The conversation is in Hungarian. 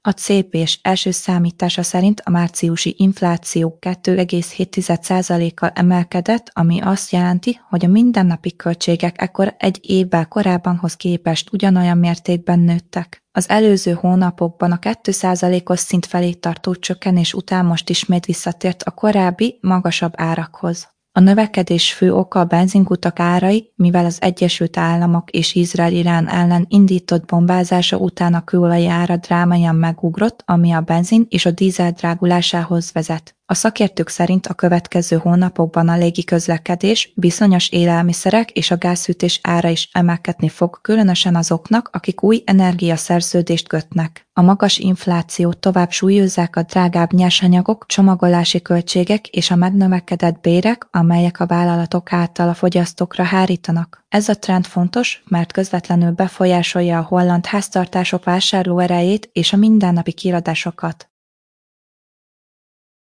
A CPS első számítása szerint a márciusi infláció 2,7%-kal emelkedett, ami azt jelenti, hogy a mindennapi költségek ekkor egy évvel korábbanhoz képest ugyanolyan mértékben nőttek. Az előző hónapokban a 2%-os szint felé tartó csökkenés után most ismét visszatért a korábbi, magasabb árakhoz. A növekedés fő oka a benzinkutak árai, mivel az Egyesült Államok és Izrael Irán ellen indított bombázása után a kőolaj ára drámaian megugrott, ami a benzin és a dízel drágulásához vezet. A szakértők szerint a következő hónapokban a légiközlekedés, bizonyos élelmiszerek és a gázfűtés ára is emelkedni fog, különösen azoknak, akik új energiaszerződést kötnek. A magas inflációt tovább súlyozzák a drágább nyersanyagok, csomagolási költségek és a megnövekedett bérek, amelyek a vállalatok által a fogyasztókra hárítanak. Ez a trend fontos, mert közvetlenül befolyásolja a holland háztartások vásárlóerejét és a mindennapi kiadásokat.